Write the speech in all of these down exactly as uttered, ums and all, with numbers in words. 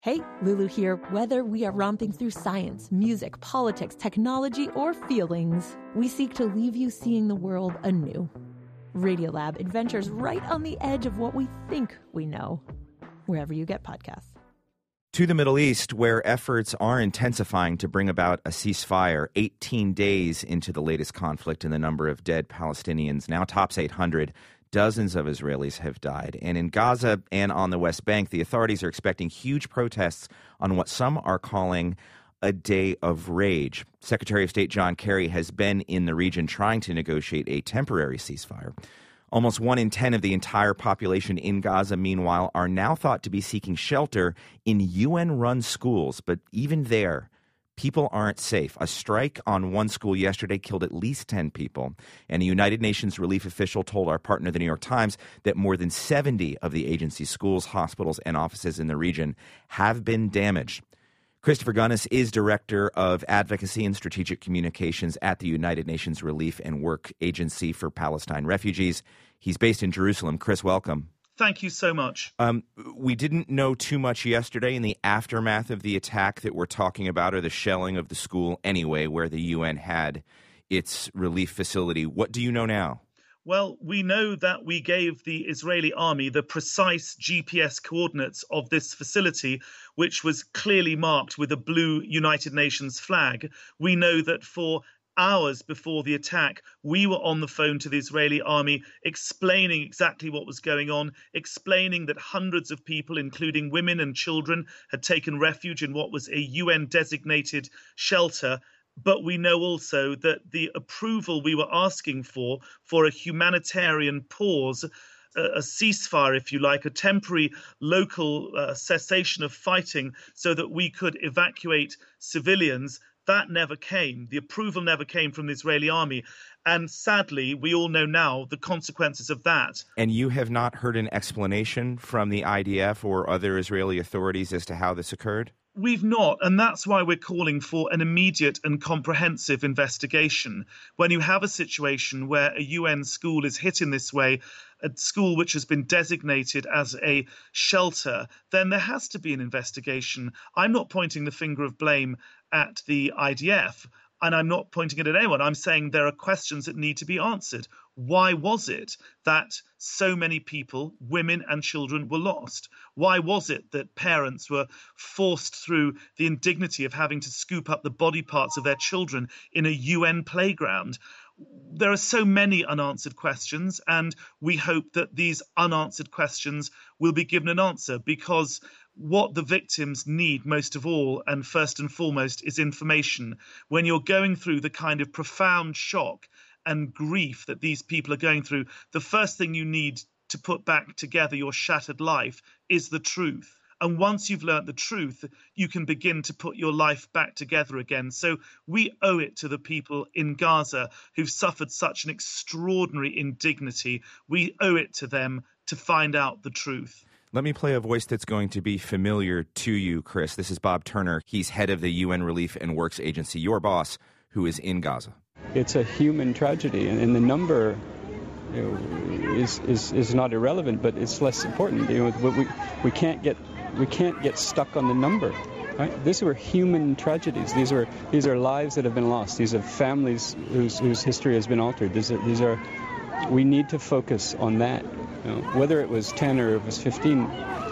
Hey, Lulu here. Whether we are romping through science, music, politics, technology, or feelings, we seek to leave you seeing the world anew. Radiolab adventures right on the edge of what we think we know, wherever you get podcasts. To the Middle East, where efforts are intensifying to bring about a ceasefire eighteen days into the latest conflict, and the number of dead Palestinians now tops eight hundred. Dozens of Israelis have died. And in Gaza and on the West Bank, the authorities are expecting huge protests on what some are calling a day of rage. Secretary of State John Kerry has been in the region trying to negotiate a temporary ceasefire. Almost one in ten of the entire population in Gaza, meanwhile, are now thought to be seeking shelter in U N-run schools. But even there, people aren't safe. A strike on one school yesterday killed at least ten people. And a United Nations relief official told our partner, the New York Times, that more than seventy of the agency's schools, hospitals, and offices in the region have been damaged. Christopher Gunnis is Director of Advocacy and Strategic Communications at the United Nations Relief and Work Agency for Palestine Refugees. He's based in Jerusalem. Chris, welcome. Thank you so much. Um, we didn't know too much yesterday in the aftermath of the attack that we're talking about, or the shelling of the school anyway, where the U N had its relief facility. What do you know now? Well, we know that we gave the Israeli army the precise G P S coordinates of this facility, which was clearly marked with a blue United Nations flag. We know that for hours before the attack, we were on the phone to the Israeli army explaining exactly what was going on, explaining that hundreds of people, including women and children, had taken refuge in what was a U N-designated shelter. But we know also that the approval we were asking for, for a humanitarian pause, a, a ceasefire, if you like, a temporary local uh, cessation of fighting so that we could evacuate civilians, that never came. The approval never came from the Israeli army. And sadly, we all know now the consequences of that. And you have not heard an explanation from the I D F or other Israeli authorities as to how this occurred? We've not, and that's why we're calling for an immediate and comprehensive investigation. When you have a situation where a U N school is hit in this way, a school which has been designated as a shelter, then there has to be an investigation. I'm not pointing the finger of blame at the I D F, and I'm not pointing it at anyone. I'm saying there are questions that need to be answered. Why was it that so many people, women and children, were lost? Why was it that parents were forced through the indignity of having to scoop up the body parts of their children in a U N playground? There are so many unanswered questions, and we hope that these unanswered questions will be given an answer, because what the victims need most of all, and first and foremost, is information. When you're going through the kind of profound shock and grief that these people are going through, the first thing you need to put back together your shattered life is the truth. And once you've learnt the truth, you can begin to put your life back together again. So we owe it to the people in Gaza who've suffered such an extraordinary indignity. We owe it to them to find out the truth. Let me play a voice that's going to be familiar to you, Chris. This is Bob Turner. He's head of the U N Relief and Works Agency, your boss, who is in Gaza. It's a human tragedy, and the number you know, is, is is not irrelevant, but it's less important. You know, we we can't get we can't get stuck on the number. Right? These were human tragedies. These are these are lives that have been lost. These are families whose whose history has been altered. These are these are we need to focus on that. You know, whether it was ten or it was fifteen,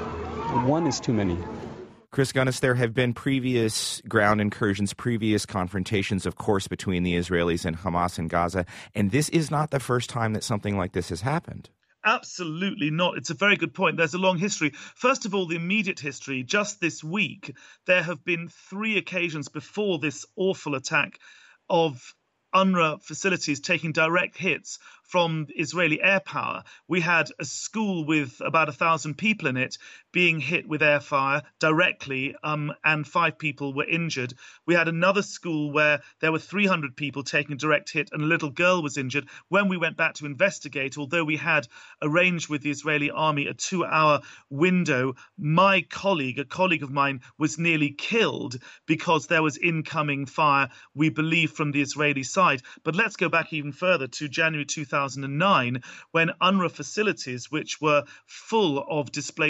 one is too many. Chris Gunnis, there have been previous ground incursions, previous confrontations, of course, between the Israelis and Hamas in Gaza, and this is not the first time that something like this has happened. Absolutely not. It's a very good point. There's a long history. First of all, the immediate history. Just this week, there have been three occasions before this awful attack of UNRWA facilities taking direct hits from Israeli air power. We had a school with about a thousand people in it being hit with air fire directly, um, and five people were injured. We had another school where there were three hundred people taking a direct hit and a little girl was injured. When we went back to investigate, although we had arranged with the Israeli army a two-hour window, my colleague, a colleague of mine, was nearly killed because there was incoming fire, we believe, from the Israeli side. But let's go back even further to January two thousand nine, when UNRWA facilities, which were full of displaced people,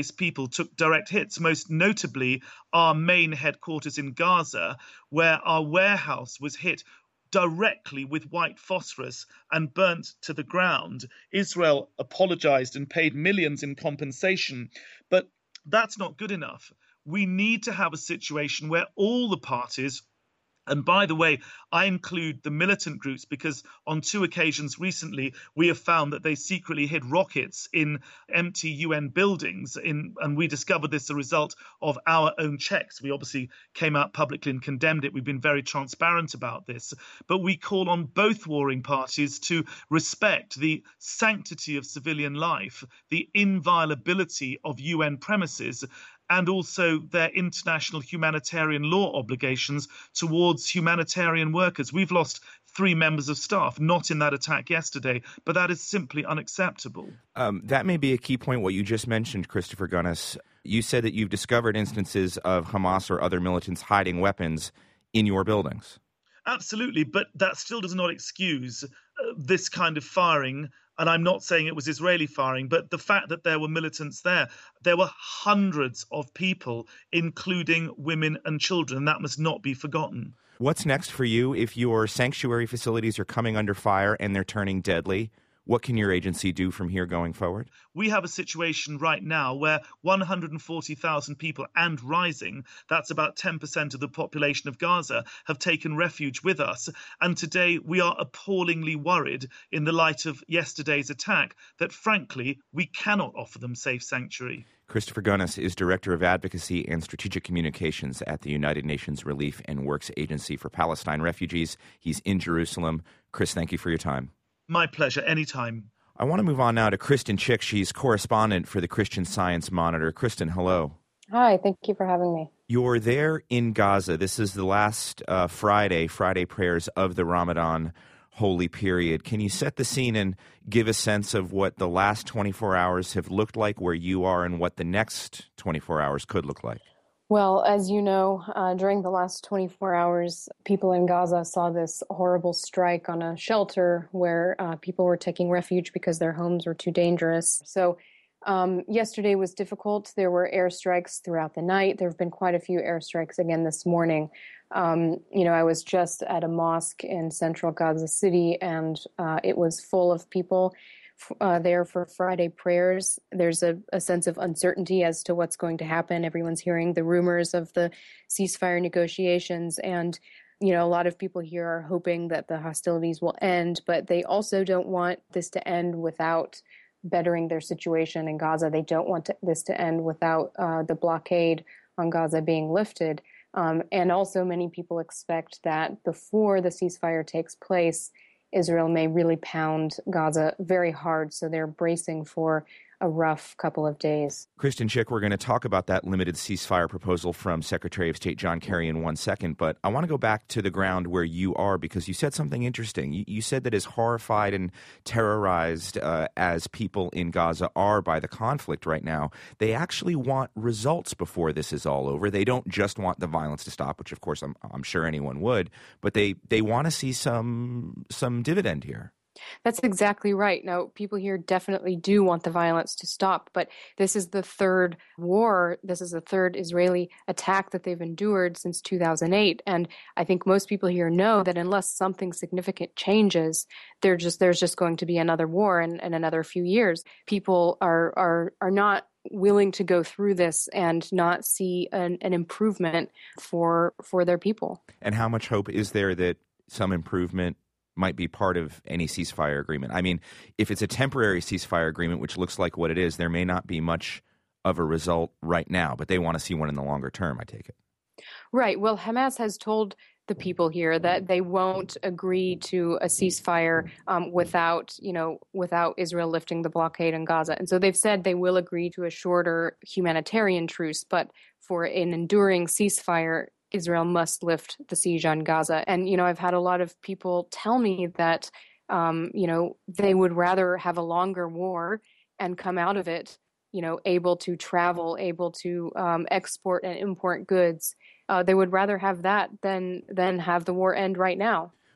took direct hits, most notably our main headquarters in Gaza, where our warehouse was hit directly with white phosphorus and burnt to the ground. Israel apologized and paid millions in compensation, but that's not good enough. We need to have a situation where all the parties, and by the way, I include the militant groups because on two occasions recently, we have found that they secretly hid rockets in empty U N buildings. In, and we discovered this as a result of our own checks. We obviously came out publicly and condemned it. We've been very transparent about this. But we call on both warring parties to respect the sanctity of civilian life, the inviolability of U N premises, and also their international humanitarian law obligations towards humanitarian workers. We've lost three members of staff, not in that attack yesterday, but that is simply unacceptable. Um, that may be a key point, what you just mentioned, Christopher Gunnis. You said that you've discovered instances of Hamas or other militants hiding weapons in your buildings. Absolutely, but that still does not excuse uh, this kind of firing. And I'm not saying it was Israeli firing, but the fact that there were militants there, there were hundreds of people, including women and children. That must not be forgotten. What's next for you if your sanctuary facilities are coming under fire and they're turning deadly? What can your agency do from here going forward? We have a situation right now where one hundred forty thousand people and rising, that's about ten percent of the population of Gaza, have taken refuge with us. And today we are appallingly worried in the light of yesterday's attack that, frankly, we cannot offer them safe sanctuary. Christopher Gunnis is Director of Advocacy and Strategic Communications at the United Nations Relief and Works Agency for Palestine Refugees. He's in Jerusalem. Chris, thank you for your time. My pleasure, anytime. I want to move on now to Kristen Chick. She's correspondent for the Christian Science Monitor. Kristen, hello. Hi, thank you for having me. You're there in Gaza. This is the last uh, Friday, Friday prayers of the Ramadan holy period. Can you set the scene and give a sense of what the last twenty-four hours have looked like where you are and what the next twenty-four hours could look like? Well, as you know, uh, during the last twenty-four hours, people in Gaza saw this horrible strike on a shelter where uh, people were taking refuge because their homes were too dangerous. So um, yesterday was difficult. There were airstrikes throughout the night. There have been quite a few airstrikes again this morning. Um, you know, I was just at a mosque in central Gaza City, and uh, it was full of people Uh, there for Friday prayers. There's a, a sense of uncertainty as to what's going to happen. Everyone's hearing the rumors of the ceasefire negotiations, and you know, a lot of people here are hoping that the hostilities will end, but they also don't want this to end without bettering their situation in Gaza. They don't want to, this to end without uh, the blockade on Gaza being lifted. Um, and also many people expect that before the ceasefire takes place, Israel may really pound Gaza very hard, so they're bracing for a rough couple of days. Kristen Chick, we're going to talk about that limited ceasefire proposal from Secretary of State John Kerry in one second, but I want to go back to the ground where you are because you said something interesting. You, you said that as horrified and terrorized uh, as people in Gaza are by the conflict right now, they actually want results before this is all over. They don't just want the violence to stop, which of course I'm, I'm sure anyone would, but they, they want to see some some dividend here. That's exactly right. Now, people here definitely do want the violence to stop, but this is the third war. This is the third Israeli attack that they've endured since two thousand eight. And I think most people here know that unless something significant changes, they're just, there's just going to be another war in, in another few years. People are, are, are not willing to go through this and not see an, an improvement for, for their people. And how much hope is there that some improvement might be part of any ceasefire agreement? I mean, if it's a temporary ceasefire agreement, which looks like what it is, there may not be much of a result right now, but they want to see one in the longer term, I take it. Right. Well, Hamas has told the people here that they won't agree to a ceasefire um, without, you know, without Israel lifting the blockade in Gaza. And so they've said they will agree to a shorter humanitarian truce, but for an enduring ceasefire, Israel must lift the siege on Gaza. And, you know, I've had a lot of people tell me that, um, you know, they would rather have a longer war and come out of it, you know, able to travel, able to um, export and import goods. Uh, they would rather have that than than have the war end right now.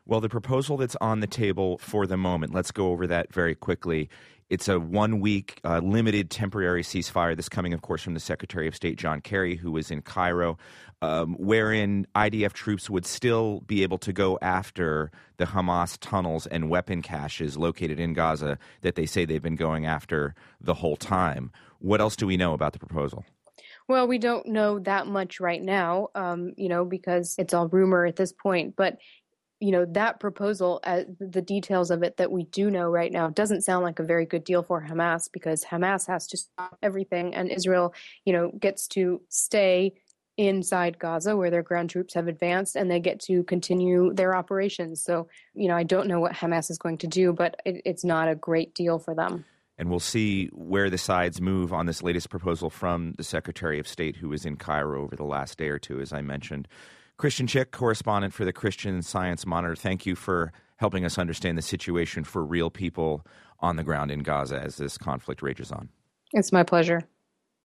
Well, the proposal that's on the table for the moment, let's go over that very quickly. It's a one-week uh, limited temporary ceasefire. This coming, of course, from the Secretary of State, John Kerry, who was in Cairo, um, wherein I D F troops would still be able to go after the Hamas tunnels and weapon caches located in Gaza that they say they've been going after the whole time. What else do we know about the proposal? Well, we don't know that much right now, um, you know, because it's all rumor at this point. But you know, that proposal, uh, the details of it that we do know right now, doesn't sound like a very good deal for Hamas, because Hamas has to stop everything and Israel, you know, gets to stay inside Gaza where their ground troops have advanced, and they get to continue their operations. So, you know, I don't know what Hamas is going to do, but it, it's not a great deal for them. And we'll see where the sides move on this latest proposal from the Secretary of State, who was in Cairo over the last day or two, as I mentioned. Christian Chick, correspondent for the Christian Science Monitor, thank you for helping us understand the situation for real people on the ground in Gaza as this conflict rages on. It's my pleasure.